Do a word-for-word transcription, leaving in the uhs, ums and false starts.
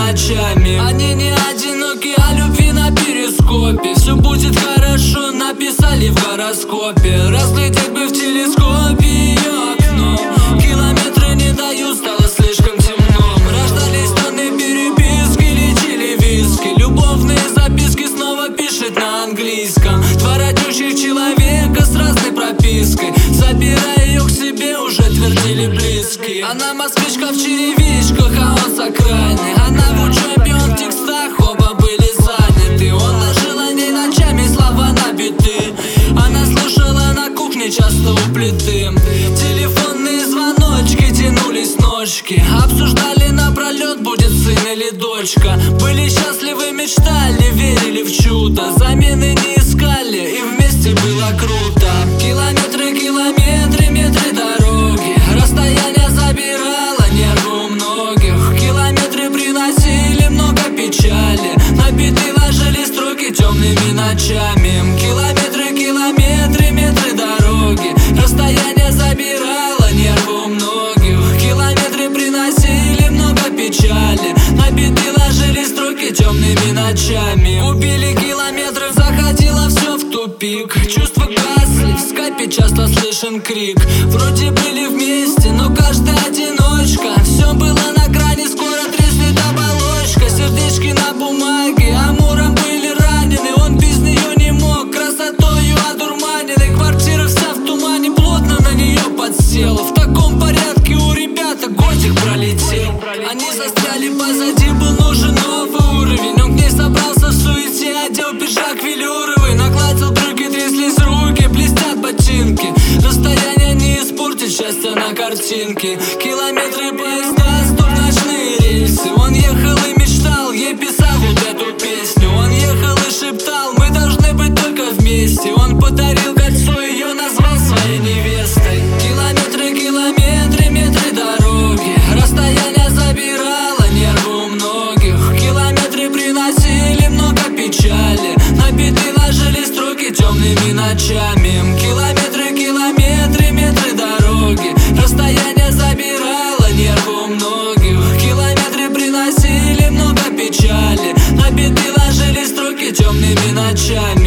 ночами. Они не одиноки, а любви на перископе. Все будет хорошо, написали в гороскопе. Разглядеть бы в телескопе ее окно. Километры не дают, стало слишком темно. Рождались тонны переписки, лечили виски. Любовные записки снова пишет на английском. Два родющих человека с разной пропиской. Забирая ее к себе, уже твердили близкие. Она москвичка в черевичках, а он с окраины. Она в учебе, он в текстах, оба были заняты. Он ложил о ней ночами слова набиты. Она слушала на кухне, часто у плиты. Телефонные звоночки, тянулись ночки. Обсуждали напролет, будет сын или дочка. Были счастливы, мечтали, верили в чудо. Замены не искали, и вместе было круто. Километры, километры, метры дороги. Расстояние забирало нервы у многих. Километры приносили много печали. На биты ложили строки темными ночами. Километры, километры, метры дороги. Расстояние забирало нервы у многих. Километры приносили много печали. На биты ложили строки темными ночами. Купили километры, заходило все в тупик. Чувства гасли, в скайпе часто слышен крик. Вроде были вместе, но каждый одиночка. Все было на грани, скоро треснет оболочка. Сердечки на бумаге, амуром были ранены. Он без нее не мог, красотою одурманенной. Квартира вся в тумане, плотно на нее подсела. В таком порядке у ребята годик пролетел. Они застряли позади, был нужен новый уровень. Он к ней собрался в суете, одел пиджак велюровый. Накладил брюки, тряслись руки, блестят ботинки. Расстояние не испортит счастье на картинке. Километры поезда, стоп, ночные рельсы. Он ехал и мечтал, ей писал вот эту песню. Он ехал и шептал, мы должны быть только вместе. Он подарил кольцо, ее назвал своей невестой. Километры, километры, метры дороги. Расстояние забирало нервы у многих. Километры приносили много печали. На биты ложили строки темными ночами. Километры, километры, метры дороги. Расстояние забирало нервы у многих. Километры приносили много печали. На биты ложили строки темными ночами.